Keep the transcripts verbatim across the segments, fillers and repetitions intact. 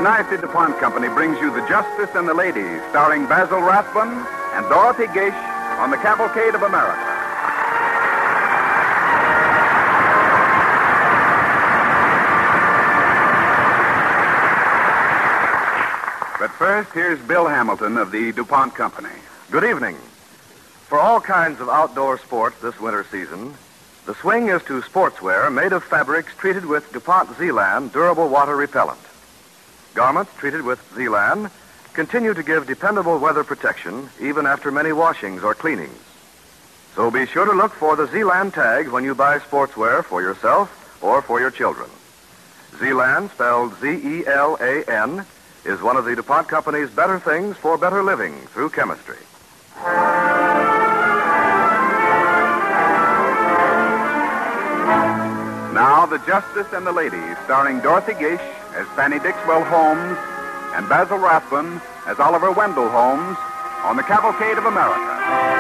United DuPont Company brings you The Justice and the Lady, starring Basil Rathbun and Dorothy Gish on the Cavalcade of America. But first, here's Bill Hamilton of the DuPont Company. Good evening. For all kinds of outdoor sports this winter season, the swing is to sportswear made of fabrics treated with DuPont Zeeland durable water repellent. Garments treated with Zeeland continue to give dependable weather protection even after many washings or cleanings. So be sure to look for the Zeeland tag when you buy sportswear for yourself or for your children. Zeeland, spelled Z E L A N, is one of the DuPont Company's better things for better living through chemistry. Now, The Justice and the Lady, starring Dorothy Gish as Fanny Dixwell Holmes and Basil Rathbun as Oliver Wendell Holmes on the Cavalcade of America.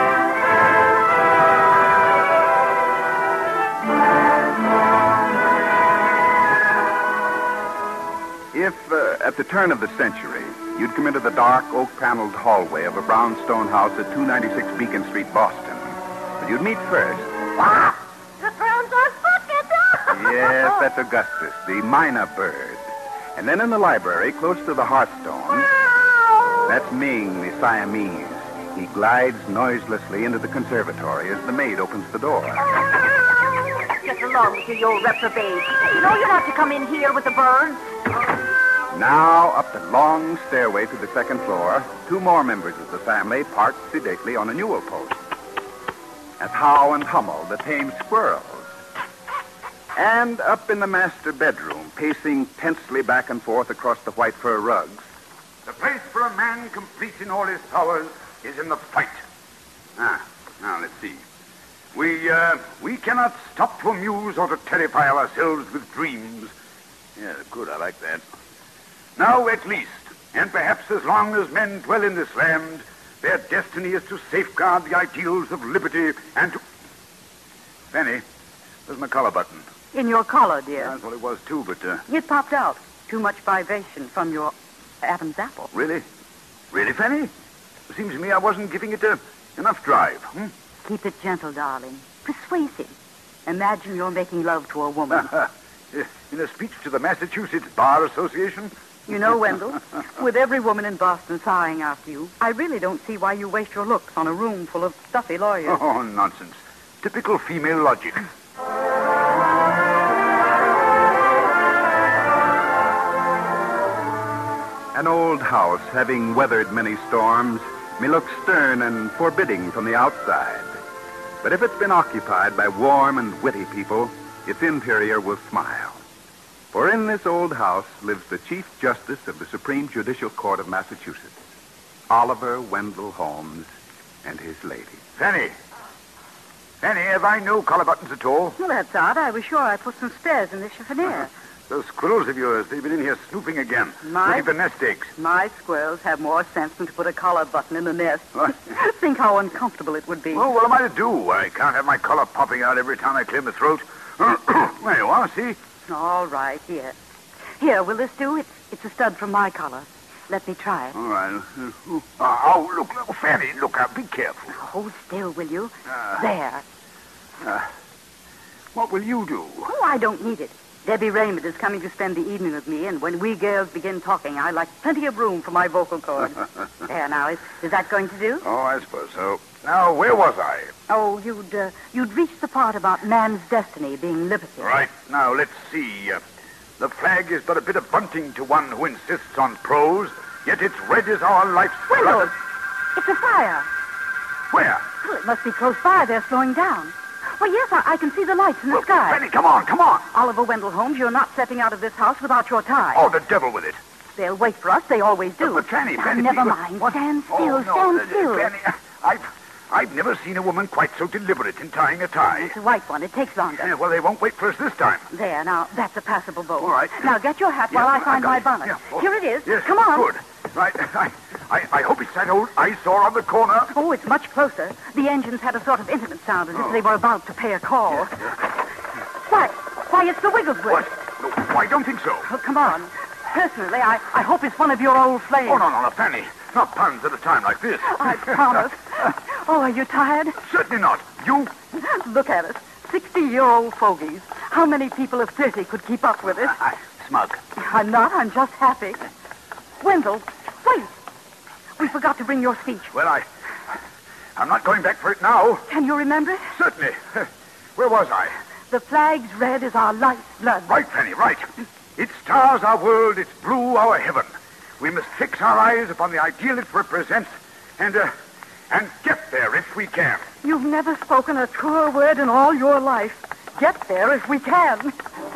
If, uh, at the turn of the century, you'd come into the dark, oak-paneled hallway of a brownstone house at two ninety-six Beacon Street, Boston, but you'd meet first... Ah! The crown's on bucket! Yes, that's Augustus, the minor bird. And then in the library, close to the hearthstone, that's Ming, the Siamese. He glides noiselessly into the conservatory as the maid opens the door. Get along with you, you old reprobate. You know you're not to come in here with the birds. Now, up the long stairway to the second floor, two more members of the family parked sedately on a newel post. As How and Hummel, the tame squirrels. And up in the master bedroom, pacing tensely back and forth across the white fur rugs. The place for a man complete in all his powers is in the fight. Ah, now let's see. We, uh, we cannot stop to amuse or to terrify ourselves with dreams. Yeah, good, I like that. Now, at least, and perhaps as long as men dwell in this land, their destiny is to safeguard the ideals of liberty and to... Fanny, where's my collar button? In your collar, dear. That's what it was, too, but... Uh... It popped out. Too much vibration from your Adam's apple. Really? Really, Fanny? It seems to me I wasn't giving it uh, enough drive. Hmm? Keep it gentle, darling. Persuasive. Imagine you're making love to a woman. In a speech to the Massachusetts Bar Association? You know, Wendell, with every woman in Boston sighing after you, I really don't see why you waste your looks on a room full of stuffy lawyers. Oh, nonsense. Typical female logic. An old house, having weathered many storms, may look stern and forbidding from the outside. But if it's been occupied by warm and witty people, its interior will smile. For in this old house lives the Chief Justice of the Supreme Judicial Court of Massachusetts, Oliver Wendell Holmes, and his lady. Fanny. Fanny, have I no collar buttons at all? Well, that's odd. I was sure I put some spares in the chiffonier. Those squirrels of yours, they've been in here snooping again. My... Looking for nest eggs. My squirrels have more sense than to put a collar button in the nest. Think how uncomfortable it would be. Well, what am I to do? I can't have my collar popping out every time I clear my throat. There you are, see? All right, here. Here, will this do? It's, it's a stud from my collar. Let me try it. All right. Uh, oh, look, look, Fanny, look out. Be careful. Hold still, will you? Uh, there. Uh, what will you do? Oh, I don't need it. Debbie Raymond is coming to spend the evening with me, and when we girls begin talking, I like plenty of room for my vocal cords. There, now, is, is that going to do? Oh, I suppose so. Now, where was I? Oh, you'd uh, you'd reached the part about man's destiny being liberty. Right. Now, let's see. Uh, the flag is but a bit of bunting to one who insists on prose, yet it's red as our life's Wendell, it's a fire. Where? Well, it must be close by. They're slowing down. Well, yes, I, I can see the lights in the well, sky. Fanny, come on, come on. Oliver Wendell Holmes, you're not stepping out of this house without your tie. Oh, the devil with it. They'll wait for us. They always do. But, but Fanny, now, Fanny... never please, mind. What? Stand still, oh, no, stand uh, still. Fanny, uh, I've... I've never seen a woman quite so deliberate in tying a tie. It's a white one. It takes longer. Yeah, well, they won't wait for us this time. There, now, that's a passable boat. All right. Now, get your hat Yeah, while I find I my got it. bonnet. Yeah, oh, Here it is. Yes, Come on. Good. Right. I, I, I hope it's that old eyesore on the corner. Oh, it's much closer. The engines had a sort of intimate sound as Oh. if they were about to pay a call. Yeah, yeah. Why? Why, it's the Wigglesworth. What? No, I don't think so. Oh, come on. Personally, I, I hope it's one of your old flames. Oh, no, no, no, Fanny. Not puns at a time like this. I promise. Oh, are you tired? Certainly not. You? Look at us. Sixty-year-old fogies. How many people of thirty could keep up with us? I, smug. I'm not. I'm just happy. Wendell, wait. We forgot to bring your speech. Well, I... I'm not going back for it now. Can you remember it? Certainly. Where was I? The flag's red is our lifeblood. Right, Fanny, right. It stars our world, it's blue our heaven. We must fix our eyes upon the ideal it represents and, uh, and get there if we can. You've never spoken a truer word in all your life. Get there if we can.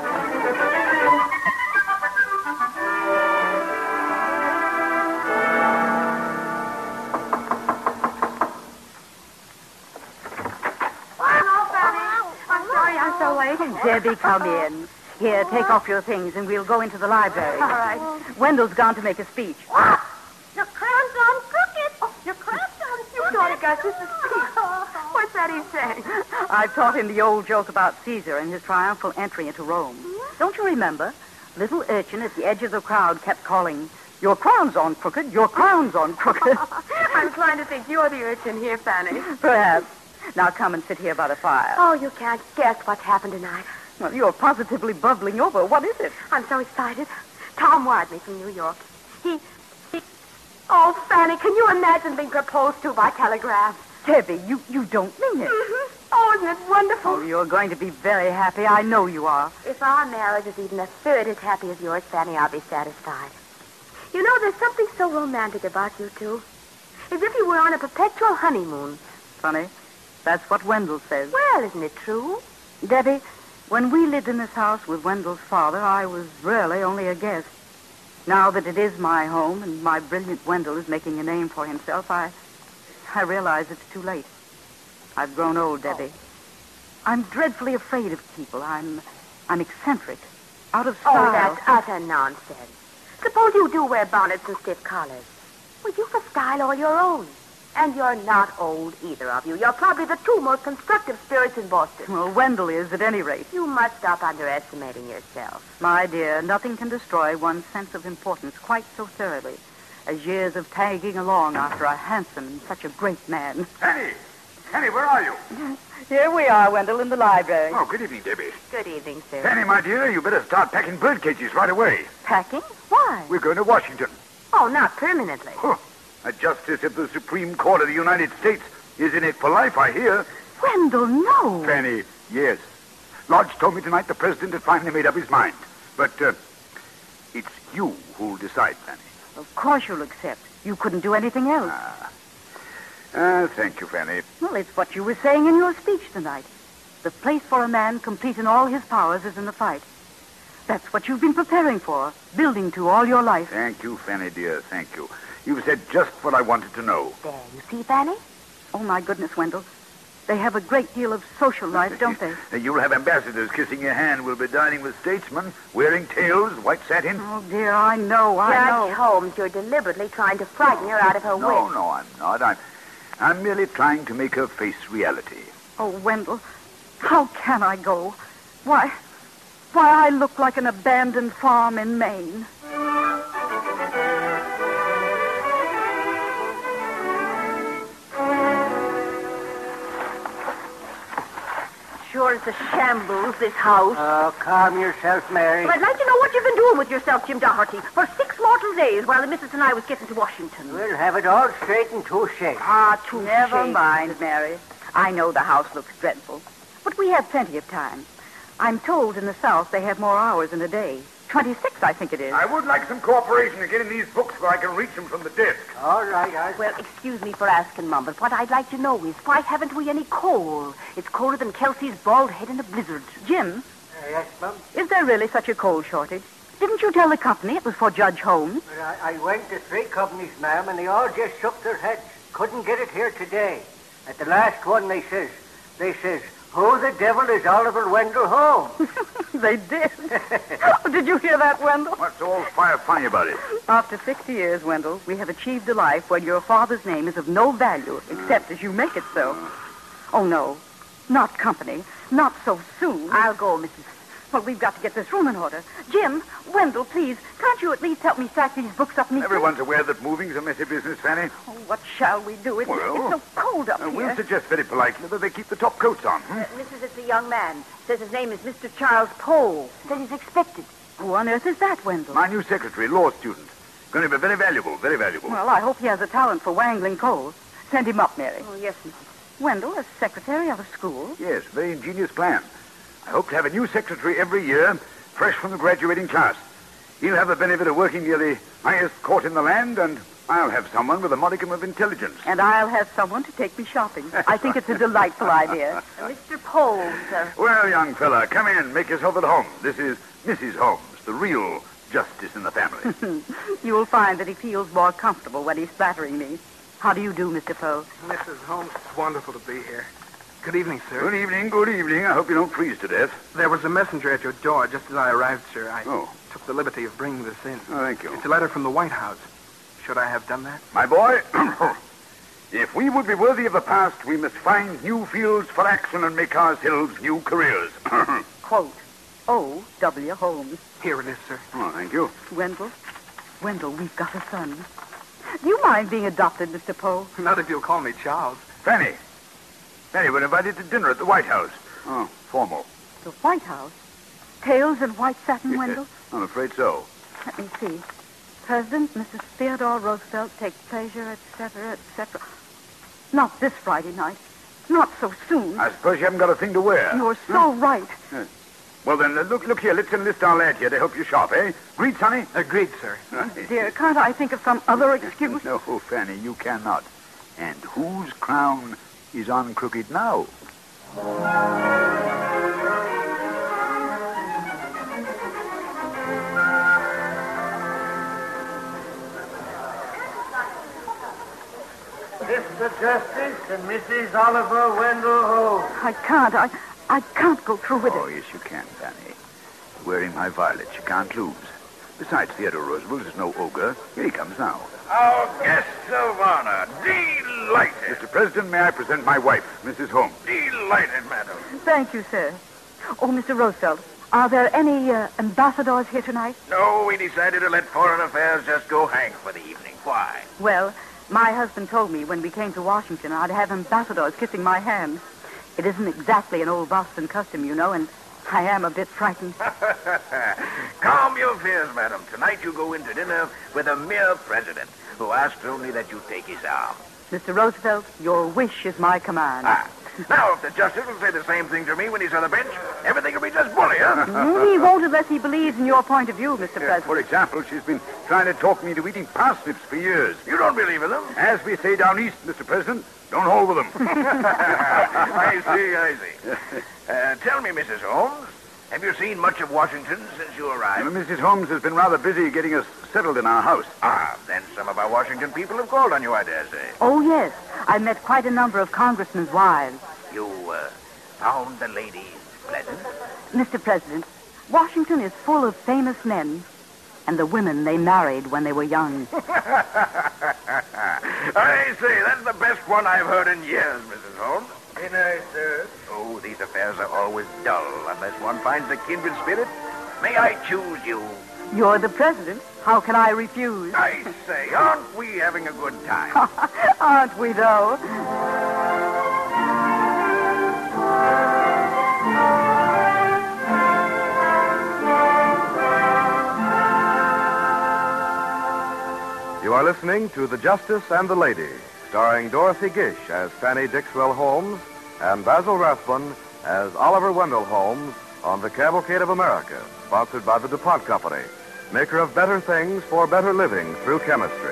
Debbie, come in. Here, take off your things, and we'll go into the library. All right. Wendell's gone to make a speech. Your crown's on crooked. Oh, your crown's on crooked. You thought it got just a speech. What's that he's saying? I've taught him the old joke about Caesar and his triumphal entry into Rome. Hmm? Don't you remember? Little urchin at the edge of the crowd kept calling, "Your crown's on crooked, your crown's on crooked." I'm inclined to think you're the urchin here, Fanny. Perhaps. Now come and sit here by the fire. Oh, you can't guess what's happened tonight. Well, you're positively bubbling over. What is it? I'm so excited. Tom wired me from New York. He, he... Oh, Fanny, can you imagine being proposed to by telegraph? Debbie, you, you don't mean it. Mm-hmm. Oh, isn't it wonderful? Oh, you're going to be very happy. I know you are. If our marriage is even a third as happy as yours, Fanny, I'll be satisfied. You know, there's something so romantic about you two. As if you were on a perpetual honeymoon. Funny. That's what Wendell says. Well, isn't it true? Debbie, when we lived in this house with Wendell's father, I was really only a guest. Now that it is my home and my brilliant Wendell is making a name for himself, I I realize it's too late. I've grown old, Debbie. I'm dreadfully afraid of people. I'm I'm eccentric, out of style. Oh, that's utter nonsense. Suppose you do wear bonnets and stiff collars. Well, you've a style all your own. And you're not old, either of you. You're probably the two most constructive spirits in Boston. Well, Wendell is, at any rate. You must stop underestimating yourself. My dear, nothing can destroy one's sense of importance quite so thoroughly as years of tagging along after a handsome and such a great man. Fanny! Fanny, where are you? Here we are, Wendell, in the library. Oh, good evening, Debbie. Good evening, sir. Fanny, my dear, you better start packing bird cages right away. Packing? Why? We're going to Washington. Oh, not permanently. Huh. A justice of the Supreme Court of the United States is in it for life, I hear. Wendell, no. Fanny, yes. Lodge told me tonight the president had finally made up his mind. But uh, it's you who'll decide, Fanny. Of course you'll accept. You couldn't do anything else. Ah. Uh, thank you, Fanny. Well, it's what you were saying in your speech tonight. The place for a man complete in all his powers is in the fight. That's what you've been preparing for, building to all your life. Thank you, Fanny, dear. Thank you. You've said just what I wanted to know. There, you see, Fanny? Oh, my goodness, Wendell. They have a great deal of social life, don't they? You'll have ambassadors kissing your hand. We'll be dining with statesmen, wearing tails, white satin. Oh, dear, I know, I Judge know. Holmes, you're deliberately trying to frighten her out of her No, wits. no, I'm not. I'm, I'm merely trying to make her face reality. Oh, Wendell, how can I go? Why, why, I look like an abandoned farm in Maine. Sure, it's a shambles, this house. Oh, calm yourself, Mary. Well, I'd like to know what you've been doing with yourself, Jim Doherty, for six mortal days while the missus and I was getting to Washington. We'll have it all straight and touche. Ah, too Never mind, Mary. I know the house looks dreadful, but we have plenty of time. I'm told in the South they have more hours in a day. Twenty-six, I think it is. I would like some cooperation in getting these books where I can reach them from the desk. All right, I'll... Well, excuse me for asking, Mum, but what I'd like to know is why haven't we any coal? It's colder than Kelsey's bald head in a blizzard. Jim, Uh, yes, Mum? is there really such a coal shortage? Didn't you tell the company it was for Judge Holmes? But I, I went to three companies, ma'am, and they all just shook their heads. Couldn't get it here today. At the last one, they says, they says, who the devil is Oliver Wendell Holmes? They did. Oh, did you hear that, Wendell? What's all fire funny about it? After sixty years, Wendell, we have achieved a life where your father's name is of no value, except as you make it so. Oh, no. Not company. Not so soon. I'll go, Missus Well, we've got to get this room in order. Jim, Wendell, please, can't you at least help me stack these books up neatly? Everyone's aware that moving's a messy business, Fanny. Oh, what shall we do? It's, Well, it's so cold up Uh, here. we'll suggest very politely that they keep the top coats on. Hmm? Uh, Missus It's a young man. Says his name is Mister Charles Poe. Says he's expected. Who on earth is that, Wendell? My new secretary, law student. Going to be very valuable, very valuable. Well, I hope he has a talent for wangling coals. Send him up, Mary. Oh, yes, Missus Wendell, as secretary of a school? Yes, very ingenious plan. I hope to have a new secretary every year, fresh from the graduating class. He'll have the benefit of working near the highest court in the land, and I'll have someone with a modicum of intelligence. And I'll have someone to take me shopping. I think it's a delightful idea. Uh, Mister Poe, sir. Well, young fella, come in. Make yourself at home. This is Missus Holmes, the real justice in the family. You'll find that he feels more comfortable when he's flattering me. How do you do, Mister Poe? Missus Holmes, it's wonderful to be here. Good evening, sir. Good evening, good evening. I hope you don't freeze to death. There was a messenger at your door just as I arrived, sir. I Oh. took the liberty of bringing this in. Oh, thank you. It's a letter from the White House. Should I have done that? My boy, if we would be worthy of the past, we must find new fields for action and make ourselves new careers. Quote, O W. Holmes. Here it is, sir. Oh, thank you. Wendell, Wendell, we've got a son. Do you mind being adopted, Mister Poe? Not if you'll call me Charles. Fanny. Fanny, we're invited to dinner at the White House. Oh, formal. The White House? Tails and white satin, Wendell? I'm afraid so. Let me see. President Missus Theodore Roosevelt take pleasure, et cetera, et cetera. Not this Friday night. Not so soon. I suppose you haven't got a thing to wear. You're so right. Well, then, uh, look look here. Let's enlist our lad here to help you shop, eh? Agreed, Sonny? Agreed, sir. Dear, can't I think of some other excuse? No, Fanny, you cannot. And whose crown is on crooked now? Mister Justice and Missus Oliver Wendell Holmes. I can't. I, I can't go through with Oh, it. yes, you can, Fanny. Wearing my violets, you can't lose. Besides, Theodore Roosevelt is no ogre. Here he comes now. Our guests of honor, delighted. Mister President, may I present my wife, Missus Holmes? Delighted, madam. Thank you, sir. Oh, Mister Roosevelt, are there any uh, ambassadors here tonight? No, we decided to let foreign affairs just go hang for the evening. Why? Well, my husband told me when we came to Washington I'd have ambassadors kissing my hand. It isn't exactly an old Boston custom, you know, and I am a bit frightened. Calm your fears, madam. Tonight you go into dinner with a mere president who asks only that you take his arm. Mister Roosevelt, your wish is my command. Ah. Now, if the justice will say the same thing to me when he's on the bench, everything will be just bully, huh? Mm, he won't unless he believes in your point of view, Mister Yes, President. for example, she's been trying to talk me into eating parsnips for years. You don't believe in them? As we say down east, Mister President, don't hold with them. I see, I see. Uh, tell me, Missus Holmes, have you seen much of Washington since you arrived? Missus Holmes has been rather busy getting us settled in our house. Ah, then some of our Washington people have called on you, I dare say. Oh, yes. I met quite a number of congressmen's wives. You, uh, found the ladies pleasant? Mister President, Washington is full of famous men, and the women they married when they were young. I say, that's the best one I've heard in years, Missus Holmes. Dinner, sir. Oh, these affairs are always dull unless one finds a kindred spirit. May I choose you? You're the president. How can I refuse? I say, aren't we having a good time? Aren't we, though? You are listening to The Justice and the Lady, starring Dorothy Gish as Fanny Dixwell Holmes and Basil Rathbun as Oliver Wendell Holmes on The Cavalcade of America, sponsored by the DuPont Company, maker of better things for better living through chemistry.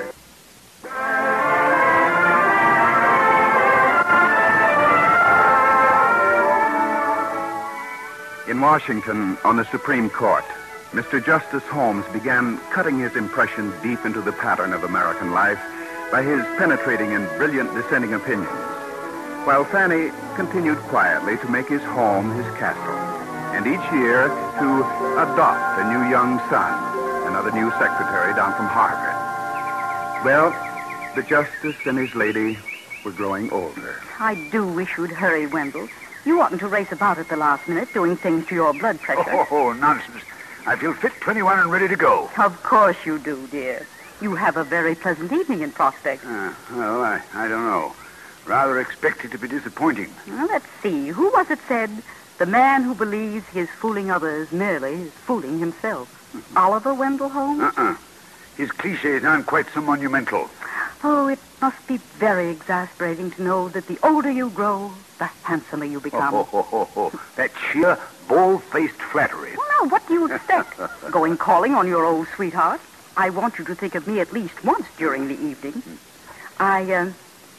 In Washington, on the Supreme Court, Mister Justice Holmes began cutting his impressions deep into the pattern of American life by his penetrating and brilliant dissenting opinions, while Fanny continued quietly to make his home his castle, and each year to adopt a new young son, another new secretary down from Harvard. Well, the Justice and his lady were growing older. I do wish you'd hurry, Wendell. You oughtn't to race about at the last minute doing things to your blood pressure. Oh, oh, nonsense. I feel fit twenty-one and ready to go. Of course you do, dear. You have a very pleasant evening in prospect. Uh, well, I, I don't know. Rather expected to be disappointing. Well, let's see. Who was it said, the man who believes he is fooling others merely is fooling himself? Oliver Wendell Holmes? Uh-uh. His cliches aren't quite so monumental. Oh, it must be very exasperating to know that the older you grow, the handsomer you become. Oh, oh, oh, oh. That sheer, bald-faced flattery. Well, now, what do you expect? Going calling on your old sweetheart? I want you to think of me at least once during the evening. I, uh,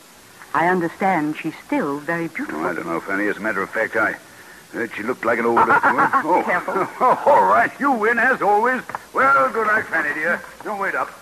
I understand she's still very beautiful. Oh, I don't know, Fanny. As a matter of fact, I heard she looked like an old... Uh, uh, uh, uh, oh. Careful. Oh, all right. You win, as always. Well, good night, Fanny, dear. Don't wait up.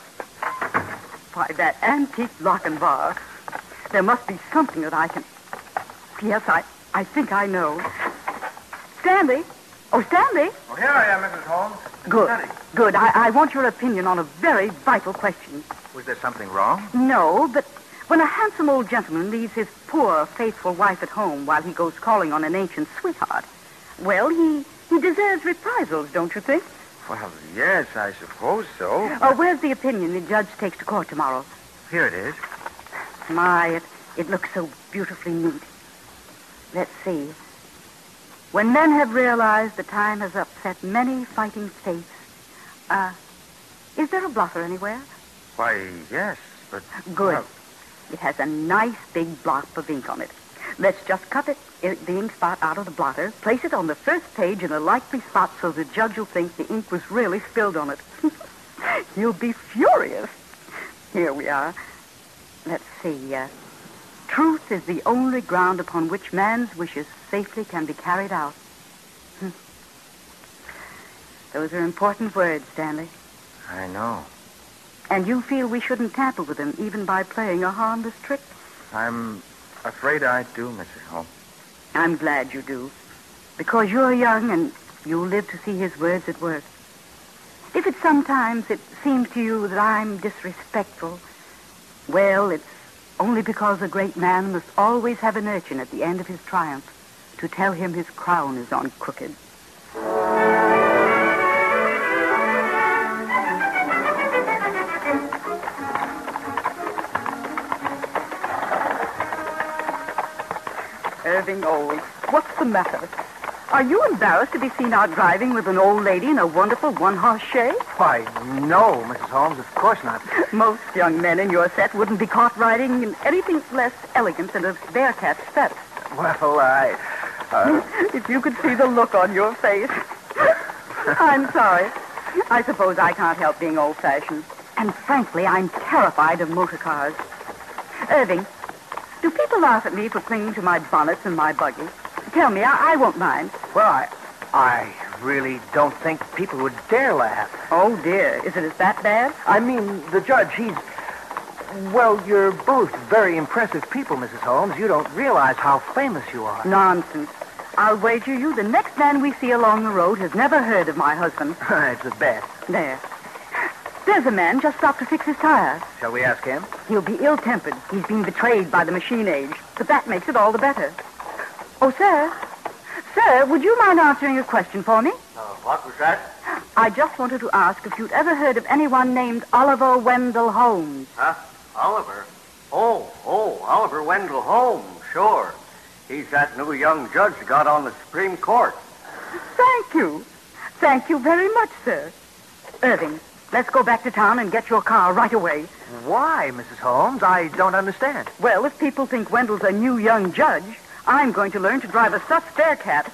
Why, that antique lock and bar. There must be something that I can... Yes, I, I think I know. Stanley? Oh, Stanley? Oh, here I am, Missus Holmes. Good. Stanley. Good. I, I want your opinion on a very vital question. Was there something wrong? No, but when a handsome old gentleman leaves his poor, faithful wife at home while he goes calling on an ancient sweetheart, well, he, he deserves reprisals, don't you think? Well, yes, I suppose so. Oh, where's the opinion the judge takes to court tomorrow? Here it is. My, it, it looks so beautifully neat. Let's see. When men have realized the time has upset many fighting states, uh, is there a blotter anywhere? Why, yes, but... Good. Well, It has a nice big block of ink on it. Let's just cut it, the ink spot out of the blotter, place it on the first page in a likely spot so the judge will think the ink was really spilled on it. You'll be furious. Here we are. Let's see. Uh, truth is the only ground upon which man's wishes safely can be carried out. Hmm. Those are important words, Stanley. I know. And you feel we shouldn't tamper with them even by playing a harmless trick? I'm afraid I do, Missus Holmes. I'm glad you do. Because you're young and you'll live to see his words at work. If it sometimes it seems to you that I'm disrespectful, well, it's only because a great man must always have an urchin at the end of his triumph to tell him his crown is on crooked. Irving Old, what's the matter? Are you embarrassed to be seen out driving with an old lady in a wonderful one-horse shay? Why, no, Missus Holmes, of course not. Most young men in your set wouldn't be caught riding in anything less elegant than a bear-cat steps. Well, I... Uh... If you could see the look on your face. I'm sorry. I suppose I can't help being old-fashioned. And frankly, I'm terrified of motor cars. Irving, do people laugh at me for clinging to my bonnets and my buggy? Tell me, I, I won't mind. Well, I... I really don't think people would dare laugh. Oh, dear. Is it as that bad? I mean, the judge, he's... Well, you're both very impressive people, Missus Holmes. You don't realize how famous you are. Nonsense. I'll wager you the next man we see along the road has never heard of my husband. It's a bet. There. There's a man just stopped to fix his tires. Shall we ask him? He'll be ill-tempered. He's been betrayed by the machine age. But that makes it all the better. Oh, sir. Sir, would you mind answering a question for me? Uh, what was that? I just wanted to ask if you'd ever heard of anyone named Oliver Wendell Holmes. Huh? Oliver? Oh, oh, Oliver Wendell Holmes, sure. He's that new young judge that got on the Supreme Court. Thank you. Thank you very much, sir. Irving, let's go back to town and get your car right away. Why, Missus Holmes? I don't understand. Well, if people think Wendell's a new young judge, I'm going to learn to drive a Sutz Bearcat.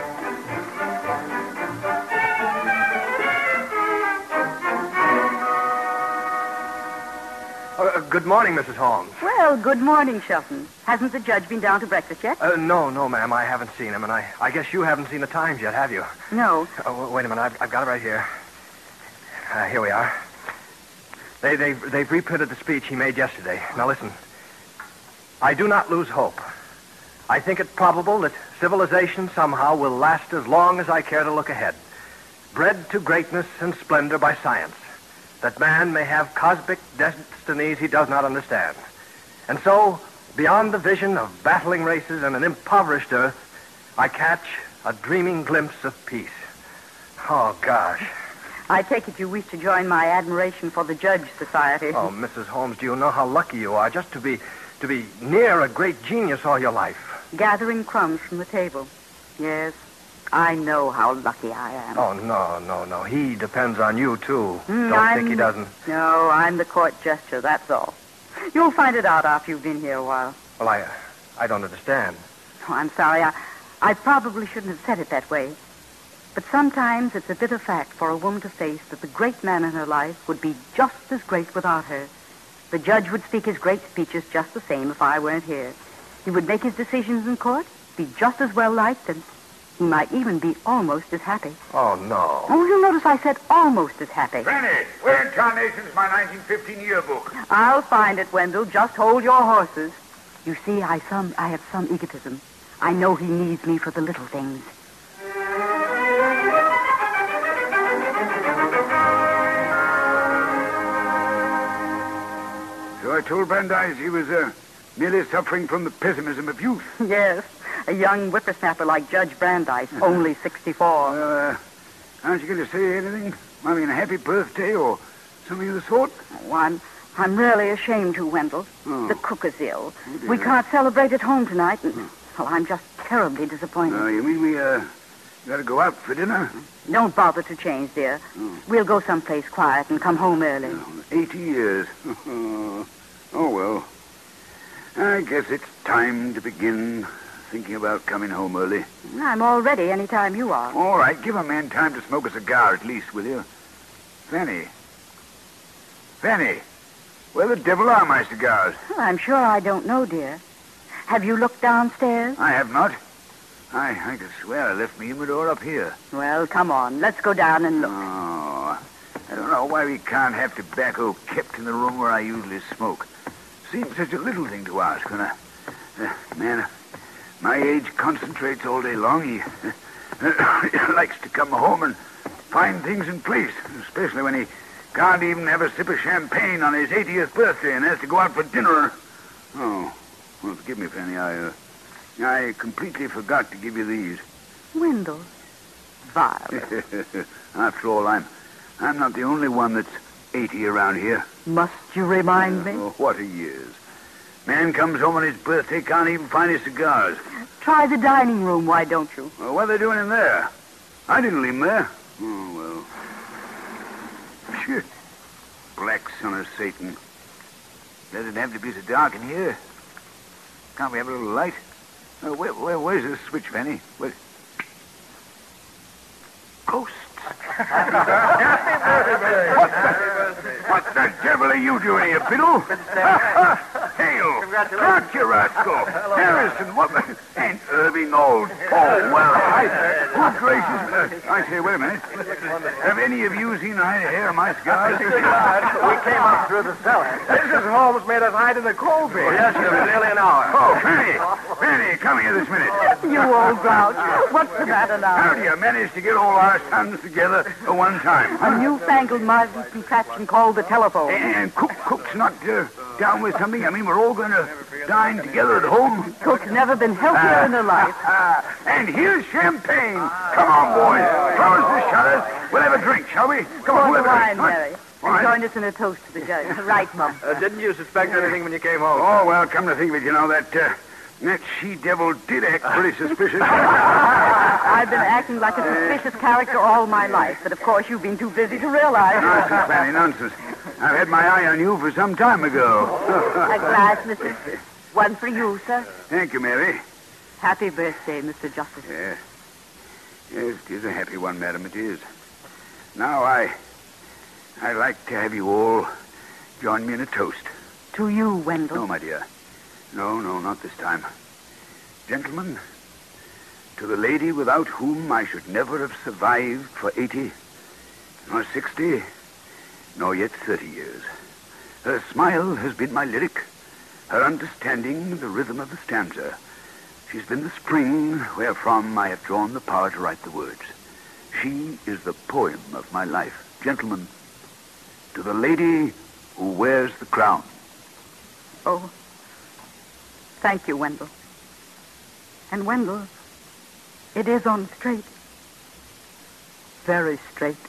Uh, good morning, Missus Holmes. Well, good morning, Shelton. Hasn't the judge been down to breakfast yet? Uh, no, no, ma'am, I haven't seen him, and I, I guess you haven't seen the Times yet, have you? No. Oh, wait a minute, I've, I've got it right here. Uh, here we are. They, they've, they've reprinted the speech he made yesterday. Now, listen. I do not lose hope. I think it probable that civilization somehow will last as long as I care to look ahead, bred to greatness and splendor by science, that man may have cosmic destinies he does not understand. And so, beyond the vision of battling races and an impoverished earth, I catch a dreaming glimpse of peace. Oh, gosh. I take it you wish to join my admiration for the Judge Society. Oh, Missus Holmes, do you know how lucky you are just to be to be near a great genius all your life? Gathering crumbs from the table. Yes, I know how lucky I am. Oh, no, no, no. He depends on you, too. Mm, Don't I'm... think he doesn't. No, I'm the court jester, that's all. You'll find it out after you've been here a while. Well, I, I don't understand. Oh, I'm sorry. I, I probably shouldn't have said it that way. But sometimes it's a bitter fact for a woman to face that the great man in her life would be just as great without her. The judge would speak his great speeches just the same if I weren't here. He would make his decisions in court, be just as well liked, and he might even be almost as happy. Oh, no. Oh, you'll notice I said almost as happy. Fanny, where in tarnation's my nineteen fifteen yearbook? I'll find it, Wendell. Just hold your horses. You see, I some I have some egotism. I know he needs me for the little things. So I told Brandeis he was uh, merely suffering from the pessimism of youth. Yes, a young whippersnapper like Judge Brandeis, uh-huh. Only sixty-four. Well, uh, aren't you going to say anything? I mean, a happy birthday or something of the sort? Oh, I'm, I'm really ashamed to, Wendell. Oh. The cook is ill. Oh, we can't celebrate at home tonight, and, oh. well, I'm just terribly disappointed. Uh, you mean we, uh, got to go out for dinner? Don't bother to change, dear. Oh. We'll go someplace quiet and come home early. Oh, Eighty years. Oh, well. I guess it's time to begin thinking about coming home early. I'm all ready any time you are. All right. Give a man time to smoke a cigar at least, will you? Fanny. Fanny, where the devil are my cigars? Well, I'm sure I don't know, dear. Have you looked downstairs? I have not. I, I could swear I left my humidor up here. Well, come on. Let's go down and look. Oh, I don't know why we can't have tobacco kept in the room where I usually smoke. Seems such a little thing to ask when a uh, man my age concentrates all day long. He uh, likes to come home and find things in place, especially when he can't even have a sip of champagne on his eightieth birthday and has to go out for dinner. Oh, well, forgive me, Fanny. I, uh, I completely forgot to give you these. Wendell. Violet. After all, I'm, I'm not the only one that's eighty around here. Must you remind me? Oh, what a years. Man comes home on his birthday, can't even find his cigars. Try the dining room, why don't you? Well, what are they doing in there? I didn't leave them there. Oh, well. Phew. Black son of Satan. Doesn't have to be so dark in here. Can't we have a little light? Uh, where, where, where's this switch, Fanny? Where... Ghosts. what, the, what the devil are you doing here, Fiddle? Hail! Crouch, you rascal! Harrison, what the... And Irving Old. Oh, well, I... Good gracious. I say, wait a minute. Have any of you seen I hair my cigars? We came up through the cellar. Missus Holmes made us hide in the coal bin. Yes, it was nearly an hour. Oh, Fanny. Fanny, come here this minute. You old grouch. What's the matter now? How do you manage to get all our sons together at one time? A newfangled modern contraption called the telephone. And Cook, Cook's not uh, down with something? I mean, we're all going to dine together at home? Cook's never been healthier in her life. And here's champagne. Come on, boys. Close the shutters. We'll have a drink, shall we? Come on, we'll have a wine, drink. Mary. And join us in a toast to the judge. Right, Mum. Uh, didn't you suspect anything when you came home? Oh, well, come to think of it, you know, that... Uh, That she-devil did act pretty suspicious. I've been acting like a suspicious character all my life, but of course you've been too busy to realize. Nonsense, Fanny, nonsense. I've had my eye on you for some time ago. A glass, Mister One for you, sir. Thank you, Mary. Happy birthday, Mister Justice. Yes. Yes, it is a happy one, madam, it is. Now, I... I'd like to have you all join me in a toast. To you, Wendell. No, my dear. No, no, not this time. Gentlemen, to the lady without whom I should never have survived for eighty, nor sixty, nor yet thirty years. Her smile has been my lyric, her understanding the rhythm of the stanza. She's been the spring wherefrom I have drawn the power to write the words. She is the poem of my life. Gentlemen, to the lady who wears the crown. Oh, thank you, Wendell. And Wendell, It is on straight. Very straight.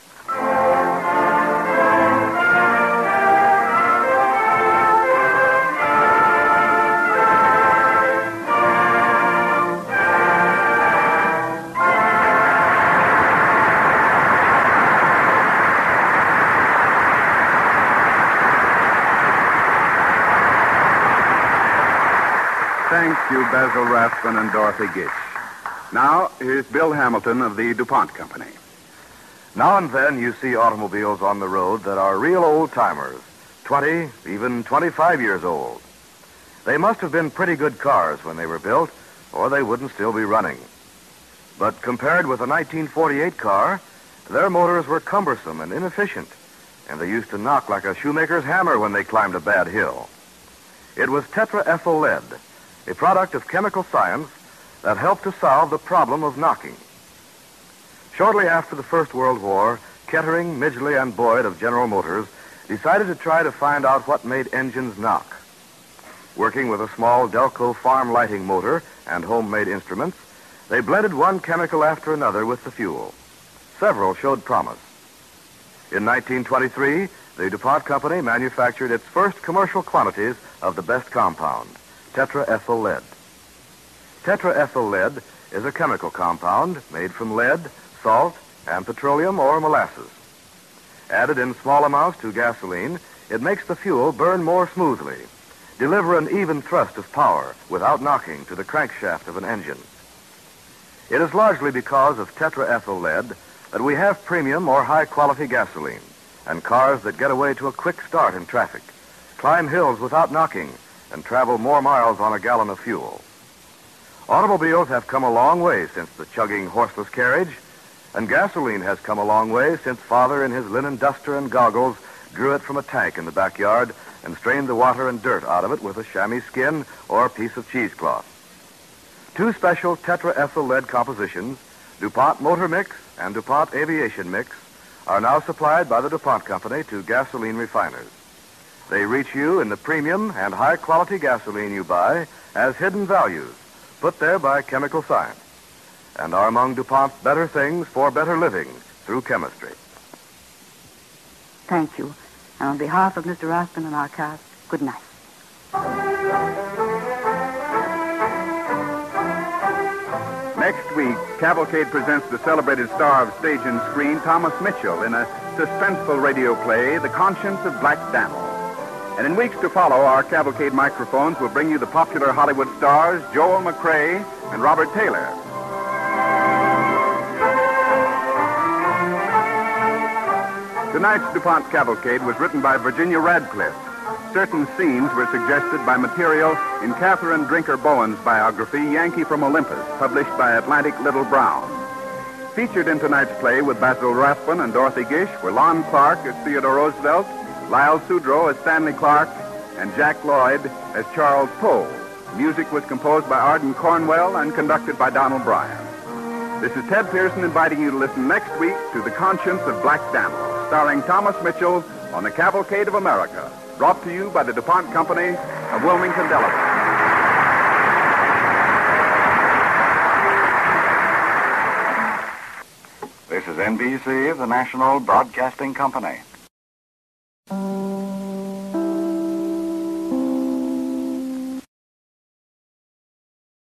Thank you, Basil Rathbun and Dorothy Gish. Now, here's Bill Hamilton of the DuPont Company. Now and then you see automobiles on the road that are real old-timers, twenty, even twenty-five years old. They must have been pretty good cars when they were built, or they wouldn't still be running. But compared with a nineteen forty-eight car, their motors were cumbersome and inefficient, and they used to knock like a shoemaker's hammer when they climbed a bad hill. It was tetraethyl lead, a product of chemical science that helped to solve the problem of knocking. Shortly after the First World War, Kettering, Midgley, and Boyd of General Motors decided to try to find out what made engines knock. Working with a small Delco farm lighting motor and homemade instruments, they blended one chemical after another with the fuel. Several showed promise. In nineteen twenty-three, the DuPont Company manufactured its first commercial quantities of the best compound, tetraethyl lead. Tetraethyl lead is a chemical compound made from lead, salt, and petroleum or molasses. Added in small amounts to gasoline, it makes the fuel burn more smoothly, deliver an even thrust of power without knocking to the crankshaft of an engine. It is largely because of tetraethyl lead that we have premium or high-quality gasoline and cars that get away to a quick start in traffic, climb hills without knocking, and travel more miles on a gallon of fuel. Automobiles have come a long way since the chugging horseless carriage, and gasoline has come a long way since Father in his linen duster and goggles drew it from a tank in the backyard and strained the water and dirt out of it with a chamois skin or a piece of cheesecloth. Two special tetraethyl lead compositions, DuPont Motor Mix and DuPont Aviation Mix, are now supplied by the DuPont Company to gasoline refiners. They reach you in the premium and high-quality gasoline you buy as hidden values, put there by chemical science, and are among DuPont's better things for better living through chemistry. Thank you. And on behalf of Mister Rathbun and our cast, good night. Next week, Cavalcade presents the celebrated star of stage and screen, Thomas Mitchell, in a suspenseful radio play, The Conscience of Black Daniel. And in weeks to follow, our Cavalcade microphones will bring you the popular Hollywood stars Joel McCrea and Robert Taylor. Tonight's DuPont Cavalcade was written by Virginia Radcliffe. Certain scenes were suggested by material in Catherine Drinker Bowen's biography, Yankee from Olympus, published by Atlantic Little Brown. Featured in tonight's play with Basil Rathbun and Dorothy Gish were Lon Clark as Theodore Roosevelt, Lyle Sudrow as Stanley Clark, and Jack Lloyd as Charles Poe. Music was composed by Arden Cornwell and conducted by Donald Bryan. This is Ted Pearson inviting you to listen next week to The Conscience of Black Daniel, starring Thomas Mitchell on the Cavalcade of America, brought to you by the DuPont Company of Wilmington, Delaware. This is N B C, the National Broadcasting Company.